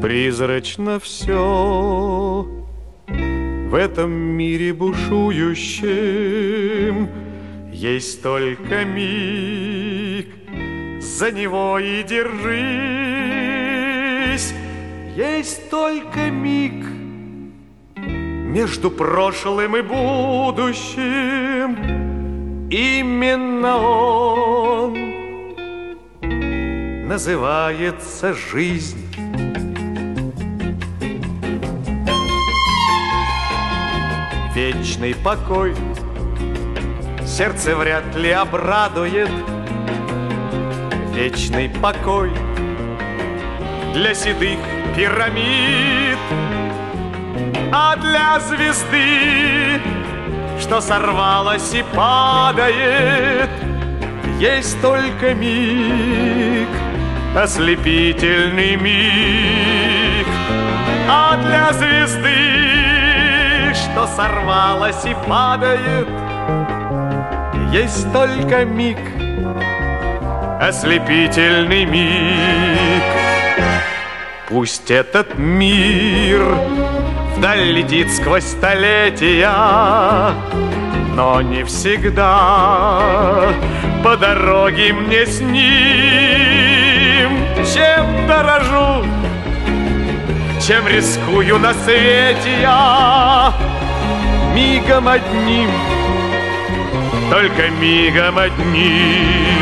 Призрачно все в этом мире бушующем. Есть только миг, за него и держись. Есть только миг между прошлым и будущим. Именно он называется жизнь. Вечный покой сердце вряд ли обрадует. Вечный покой для седых пирамид, а для звезды, что сорвалась и падает, есть только миг, ослепительный миг. А для звезды, что сорвалась и падает, есть только миг, ослепительный миг. Пусть этот мир вдаль летит сквозь столетия, но не всегда по дороге мне с ним. Чем дорожу, чем рискую на свете я, мигом одним, только мигом одним.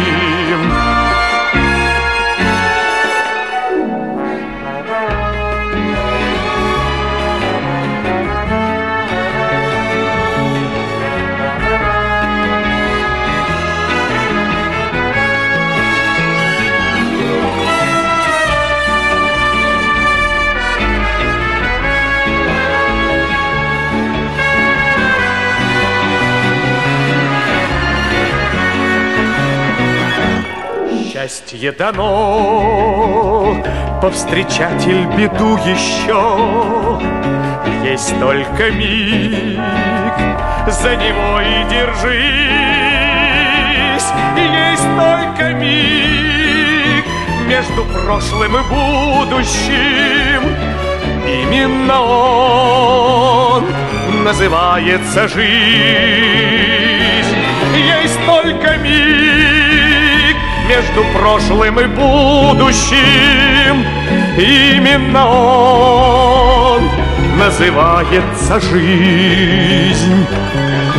Счастье дано, повстречатель беду еще. Есть только миг, за него и держись. Есть только миг между прошлым и будущим. Именно он называется жизнь. Есть только миг между прошлым и будущим. Именно он называется жизнь.